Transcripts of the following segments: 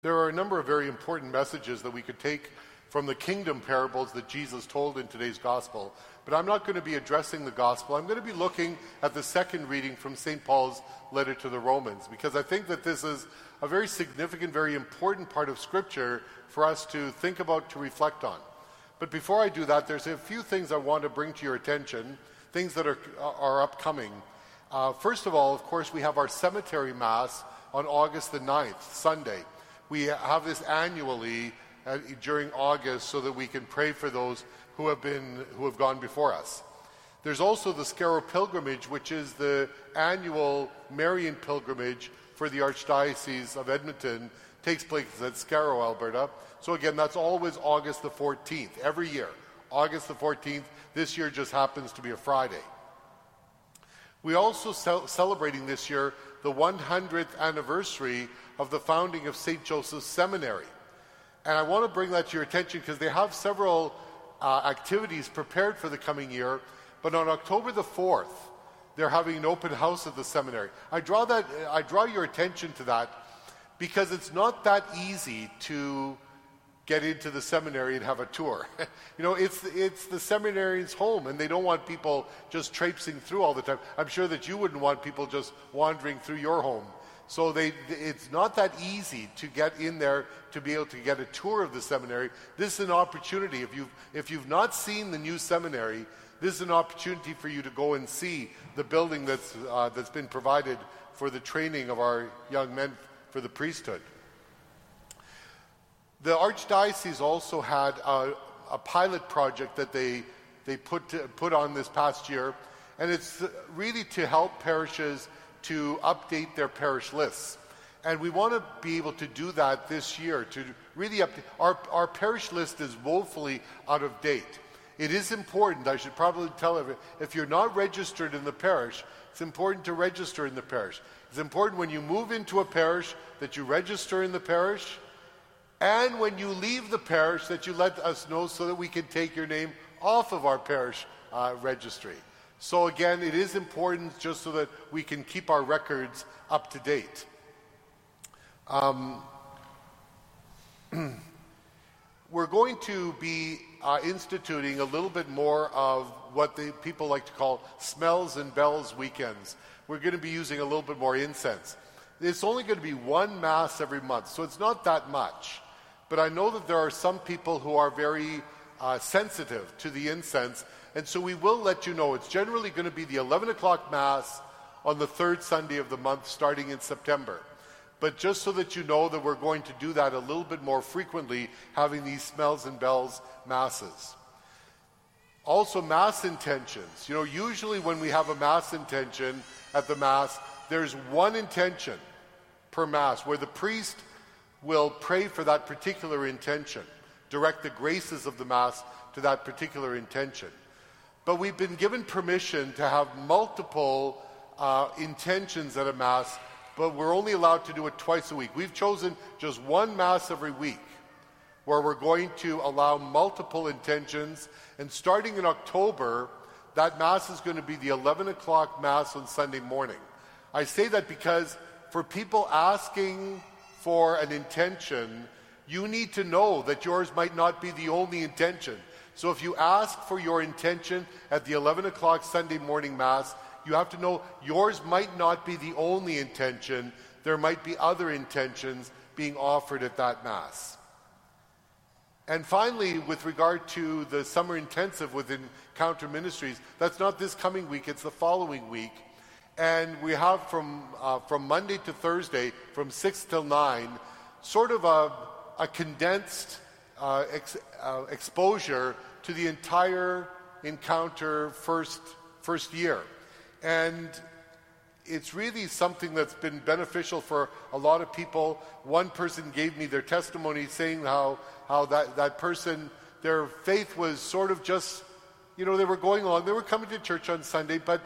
There are a number of very important messages that we could take from the kingdom parables that Jesus told in today's gospel. But I'm not going to be addressing the gospel. I'm going to be looking at the second reading from St. Paul's letter to the Romans, because I think that this is a very significant, very important part of Scripture for us to think about, to reflect on. But before I do that, there's a few things I want to bring to your attention, things that are upcoming. First of all, of course, we have our cemetery mass on August the 9th, Sunday. We have this annually during August so that we can pray for those who have gone before us. There's also the Scarrow Pilgrimage, which is the annual Marian pilgrimage for the Archdiocese of Edmonton. It takes place at Scarrow, Alberta. So again, that's always August the 14th, every year. August the 14th. This year just happens to be a Friday. We also celebrating this year the 100th anniversary of the founding of St. Joseph's Seminary. And I want to bring that to your attention because they have several activities prepared for the coming year. But on October the 4th, they're having an open house at the seminary. I draw your attention to that because it's not that easy to get into the seminary and have a tour. It's the seminarian's home, and they don't want people just traipsing through all the time. I'm sure that you wouldn't want people just wandering through your home. So it's not that easy to get in there to be able to get a tour of the seminary. This is an opportunity. If you've not seen the new seminary, this is an opportunity for you to go and see the building that's been provided for the training of our young men for the priesthood. The Archdiocese also had a pilot project that they put on this past year, and it's really to help parishes to update their parish lists. And we want to be able to do that this year, to really update. Our parish list is woefully out of date. It is important, I should probably tell everyone, if you're not registered in the parish, it's important to register in the parish. It's important when you move into a parish that you register in the parish, and when you leave the parish that you let us know so that we can take your name off of our parish registry. So again, it is important just so that we can keep our records up to date. We're going to be instituting a little bit more of what the people like to call smells and bells weekends. We're going to be using a little bit more incense. It's only going to be one Mass every month, so it's not that much. But I know that there are some people who are very sensitive to the incense, and so we will let you know. It's generally going to be the 11 o'clock Mass on the third Sunday of the month starting in September. But just so that you know that we're going to do that a little bit more frequently, having these smells and bells Masses. Also, Mass intentions. Usually when we have a Mass intention at the Mass, there's one intention per Mass where the priest will pray for that particular intention, direct the graces of the Mass to that particular intention. But we've been given permission to have multiple intentions at a Mass, but we're only allowed to do it twice a week. We've chosen just one Mass every week where we're going to allow multiple intentions. And starting in October, that Mass is going to be the 11 o'clock Mass on Sunday morning. I say that because for people asking for an intention, you need to know that yours might not be the only intention. So if you ask for your intention at the 11 o'clock Sunday morning Mass, you have to know yours might not be the only intention. There might be other intentions being offered at that Mass. And finally, with regard to the summer intensive within Encounter Ministries, that's not this coming week, it's the following week. And we have from Monday to Thursday, from 6 till 9, sort of a condensed exposure to the entire Encounter first year. And it's really something that's been beneficial for a lot of people. One person gave me their testimony saying how that person, their faith was sort of just, they were going along, they were coming to church on Sunday, but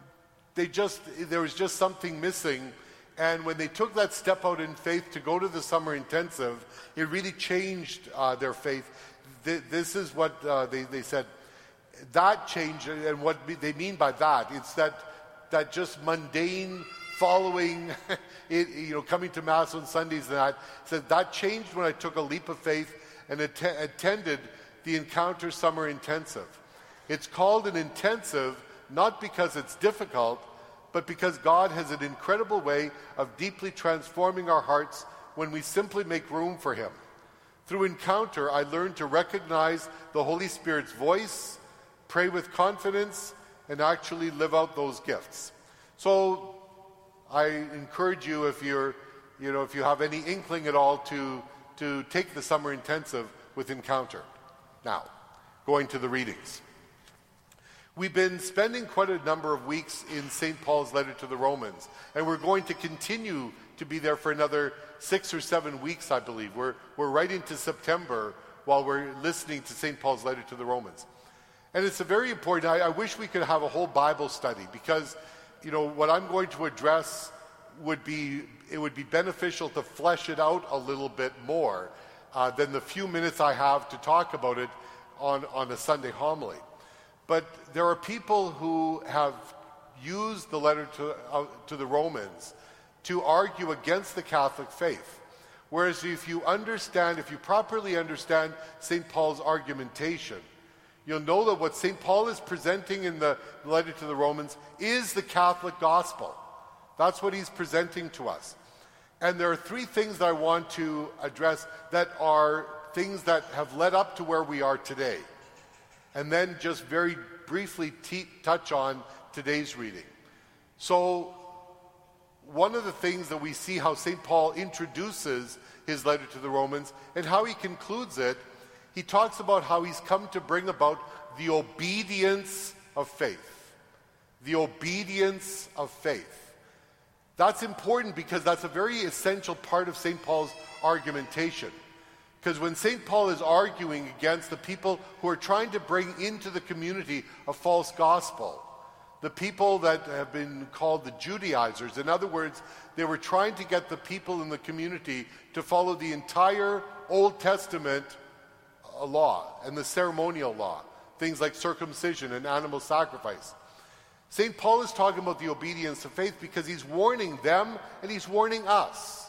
there was just something missing. And when they took that step out in faith to go to the summer intensive, it really changed their faith. This is what they said. That change, and what they mean by that, it's that just mundane following it, coming to Mass on Sundays and that. Said that changed when I took a leap of faith and attended the Encounter Summer Intensive. It's called an intensive not because it's difficult, but because God has an incredible way of deeply transforming our hearts when we simply make room for Him. Through Encounter, I learned to recognize the Holy Spirit's voice, pray with confidence, and actually live out those gifts. So I encourage you, if you have any inkling at all, to take the summer intensive with Encounter. Now, going to the readings. We've been spending quite a number of weeks in St. Paul's letter to the Romans, and we're going to continue to be there for another 6 or 7 weeks, I believe. We're right into September while we're listening to St. Paul's letter to the Romans. And it's a very important, I wish we could have a whole Bible study, because, what I'm going to address would be beneficial to flesh it out a little bit more than the few minutes I have to talk about it on a Sunday homily. But there are people who have used the letter to the Romans to argue against the Catholic faith. Whereas if you properly understand St. Paul's argumentation, you'll know that what St. Paul is presenting in the letter to the Romans is the Catholic gospel. That's what he's presenting to us. And there are 3 things that I want to address that are things that have led up to where we are today. And then just very briefly touch on today's reading. So, one of the things that we see how St. Paul introduces his letter to the Romans and how he concludes it, he talks about how he's come to bring about the obedience of faith. The obedience of faith. That's important because that's a very essential part of St. Paul's argumentation. Because when St. Paul is arguing against the people who are trying to bring into the community a false gospel, the people that have been called the Judaizers, in other words, they were trying to get the people in the community to follow the entire Old Testament law and the ceremonial law, things like circumcision and animal sacrifice. St. Paul is talking about the obedience of faith because he's warning them and he's warning us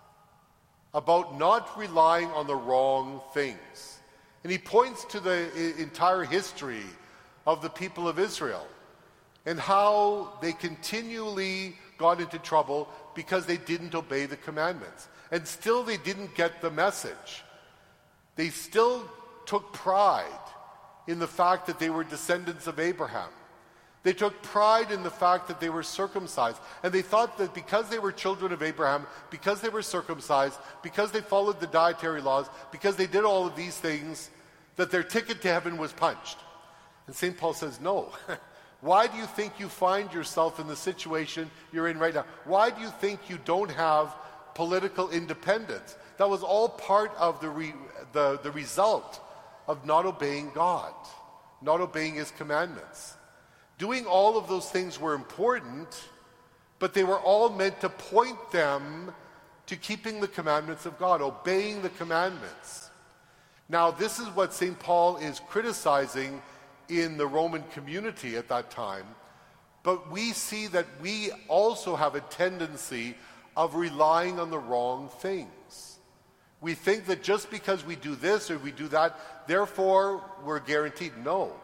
about not relying on the wrong things. And he points to the entire history of the people of Israel and how they continually got into trouble because they didn't obey the commandments. And still they didn't get the message. They still took pride in the fact that they were descendants of Abraham. They took pride in the fact that they were circumcised. And they thought that because they were children of Abraham, because they were circumcised, because they followed the dietary laws, because they did all of these things, that their ticket to heaven was punched. And St. Paul says, no. Why do you think you find yourself in the situation you're in right now? Why do you think you don't have political independence? That was all part of the result of not obeying God, not obeying His commandments. Doing all of those things were important, but they were all meant to point them to keeping the commandments of God, obeying the commandments. Now, this is what St. Paul is criticizing in the Roman community at that time, but we see that we also have a tendency of relying on the wrong things. We think that just because we do this or we do that, therefore we're guaranteed. No.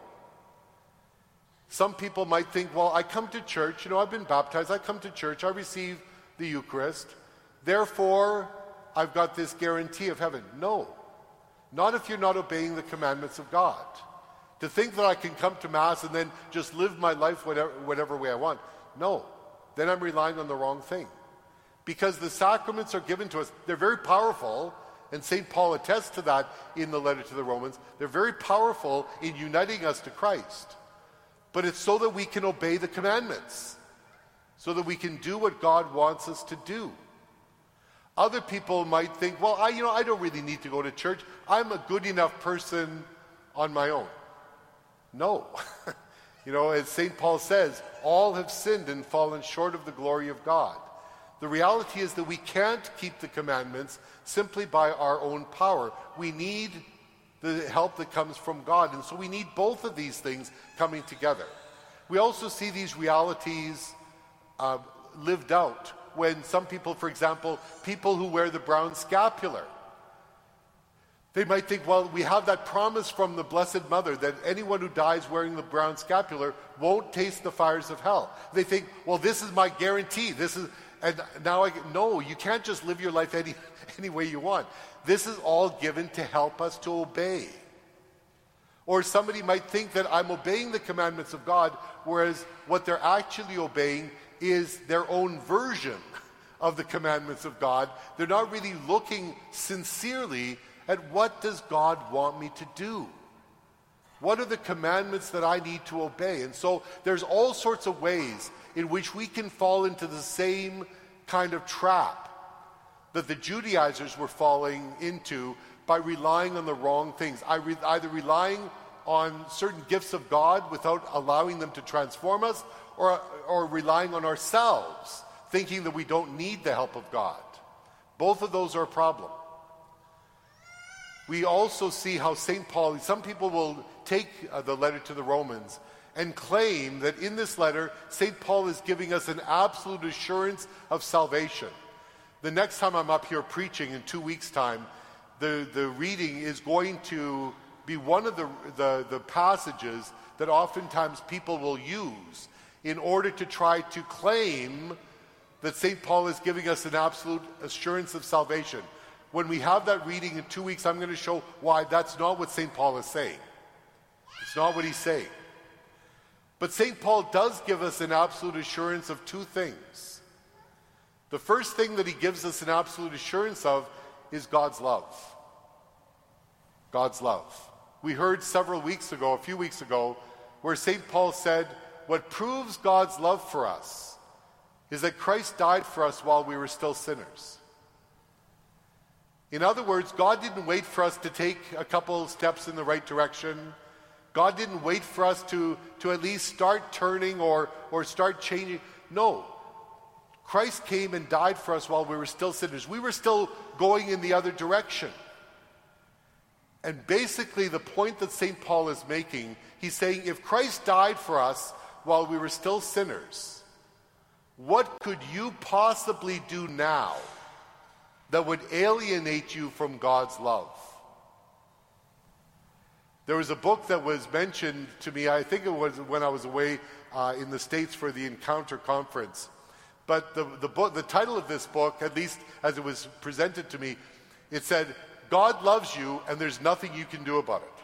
Some people might think, well, I come to church, I've been baptized, I come to church, I receive the Eucharist, therefore I've got this guarantee of heaven. No, not if you're not obeying the commandments of God. To think that I can come to Mass and then just live my life whatever way I want, no, then I'm relying on the wrong thing. Because the sacraments are given to us, they're very powerful, and St. Paul attests to that in the letter to the Romans. They're very powerful in uniting us to Christ. But it's so that we can obey the commandments, so that we can do what God wants us to do. Other people might think, well, I don't really need to go to church. I'm a good enough person on my own. No. As St. Paul says, all have sinned and fallen short of the glory of God. The reality is that we can't keep the commandments simply by our own power. We need the help that comes from God. And so we need both of these things coming together. We also see these realities lived out when some people, for example, people who wear the brown scapular, they might think, well, we have that promise from the Blessed Mother that anyone who dies wearing the brown scapular won't taste the fires of hell. They think, well, this is my guarantee. No, you can't just live your life any way you want. This is all given to help us to obey. Or somebody might think that I'm obeying the commandments of God, whereas what they're actually obeying is their own version of the commandments of God. They're not really looking sincerely at what does God want me to do? What are the commandments that I need to obey? And so there's all sorts of ways in which we can fall into the same kind of trap that the Judaizers were falling into by relying on the wrong things. Either relying on certain gifts of God without allowing them to transform us, or relying on ourselves, thinking that we don't need the help of God. Both of those are a problem. We also see how St. Paul, some people will take the letter to the Romans and claim that in this letter, St. Paul is giving us an absolute assurance of salvation. The next time I'm up here preaching in 2 weeks' time, the reading is going to be one of the passages that oftentimes people will use in order to try to claim that St. Paul is giving us an absolute assurance of salvation. When we have that reading in 2 weeks, I'm going to show why that's not what St. Paul is saying. It's not what he's saying. But St. Paul does give us an absolute assurance of two things. The first thing that he gives us an absolute assurance of is God's love. God's love. We heard a few weeks ago, where St. Paul said, what proves God's love for us is that Christ died for us while we were still sinners. In other words, God didn't wait for us to take a couple steps in the right direction. God didn't wait for us to at least start turning or start changing. No. Christ came and died for us while we were still sinners. We were still going in the other direction. And basically the point that St. Paul is making, he's saying, if Christ died for us while we were still sinners, what could you possibly do now that would alienate you from God's love? There was a book that was mentioned to me, I think it was when I was away in the States for the Encounter Conference. But the title of this book, at least as it was presented to me, it said, God loves you and there's nothing you can do about it.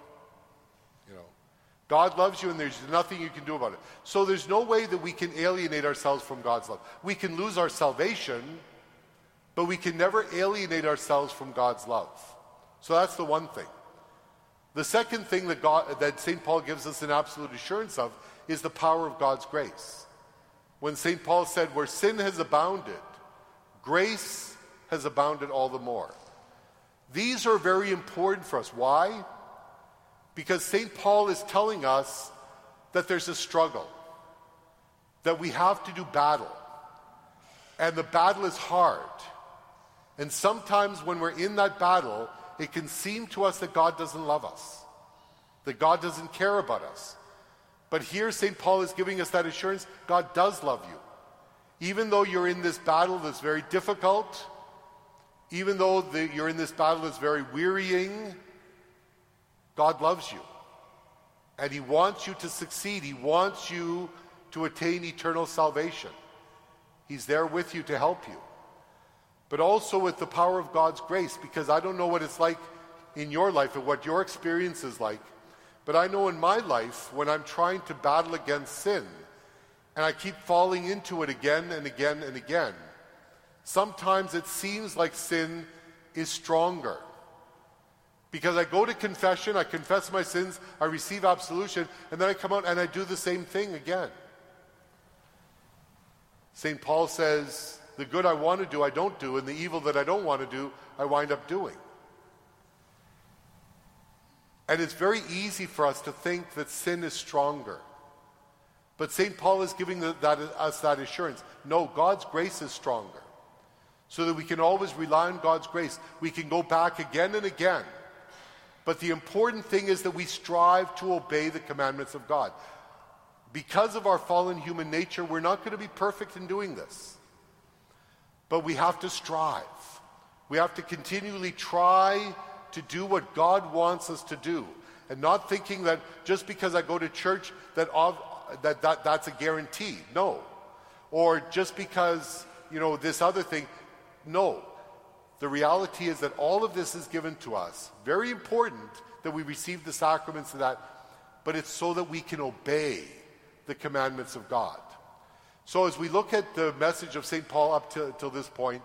God loves you and there's nothing you can do about it. So there's no way that we can alienate ourselves from God's love. We can lose our salvation, but we can never alienate ourselves from God's love. So that's the one thing. The second thing that St. Paul gives us an absolute assurance of is the power of God's grace. When St. Paul said, where sin has abounded, grace has abounded all the more. These are very important for us. Why? Because St. Paul is telling us that there's a struggle, that we have to do battle, and the battle is hard. And sometimes when we're in that battle, it can seem to us that God doesn't love us, that God doesn't care about us. But here St. Paul is giving us that assurance, God does love you. Even though you're in this battle that's very difficult, even though you're in this battle that's very wearying, God loves you. And he wants you to succeed. He wants you to attain eternal salvation. He's there with you to help you. But also with the power of God's grace, because I don't know what it's like in your life and what your experience is like, but I know in my life when I'm trying to battle against sin and I keep falling into it again and again and again, sometimes it seems like sin is stronger. Because I go to confession, I confess my sins, I receive absolution, and then I come out and I do the same thing again. St. Paul says, the good I want to do, I don't do, and the evil that I don't want to do, I wind up doing. And it's very easy for us to think that sin is stronger. But St. Paul is giving us that assurance. No, God's grace is stronger. So that we can always rely on God's grace. We can go back again and again. But the important thing is that we strive to obey the commandments of God. Because of our fallen human nature, we're not going to be perfect in doing this. But we have to strive. We have to continually try to do what God wants us to do. And not thinking that just because I go to church that's a guarantee. No. Or just because, this other thing. No. The reality is that all of this is given to us. Very important that we receive the sacraments of that, but it's so that we can obey the commandments of God. So as we look at the message of St. Paul up till this point,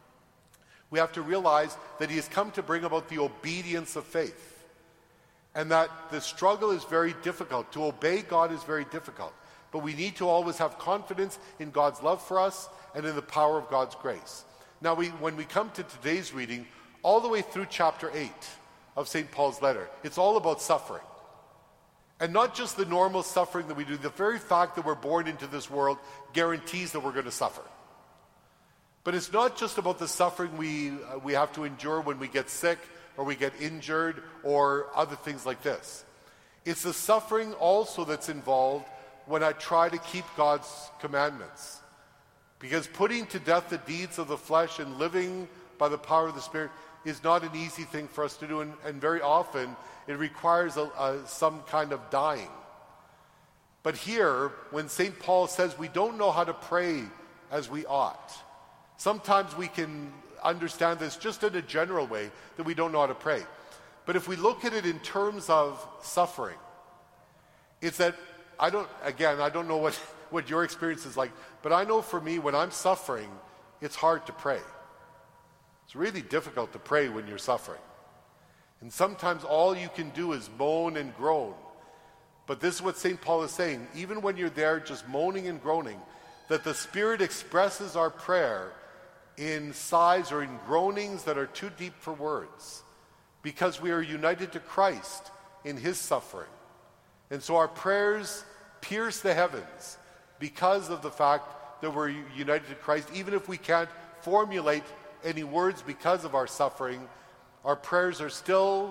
we have to realize that he has come to bring about the obedience of faith, and that the struggle is very difficult. To obey God is very difficult, but we need to always have confidence in God's love for us and in the power of God's grace. Now, when we come to today's reading, all the way through chapter 8 of St. Paul's letter, it's all about suffering. And not just the normal suffering that we do. The very fact that we're born into this world guarantees that we're going to suffer. But it's not just about the suffering we have to endure when we get sick or we get injured or other things like this. It's the suffering also that's involved when I try to keep God's commandments. Because putting to death the deeds of the flesh and living by the power of the Spirit is not an easy thing for us to do, and very often it requires some kind of dying. But here, when St. Paul says we don't know how to pray as we ought, sometimes we can understand this just in a general way, that we don't know how to pray. But if we look at it in terms of suffering, it's that, I don't know what your experience is like, but I know for me, when I'm suffering, it's hard to pray. It's really difficult to pray when you're suffering. And sometimes all you can do is moan and groan. But this is what St. Paul is saying. Even when you're there just moaning and groaning, that the Spirit expresses our prayer in sighs or in groanings that are too deep for words, because we are united to Christ in his suffering. And so our prayers pierce the heavens because of the fact that we're united to Christ. Even if we can't formulate any words because of our suffering, our prayers are still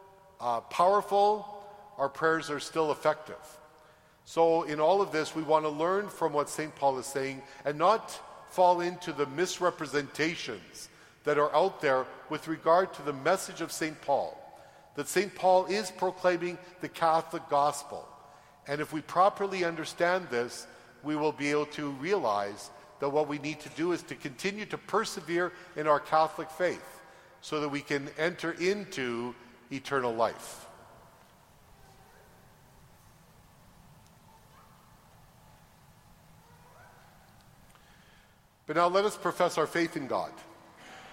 powerful, our prayers are still effective. So in all of this, we want to learn from what St. Paul is saying and not fall into the misrepresentations that are out there with regard to the message of St. Paul. That St. Paul is proclaiming the Catholic gospel. And if we properly understand this, we will be able to realize that what we need to do is to continue to persevere in our Catholic faith so that we can enter into eternal life. But now let us profess our faith in God.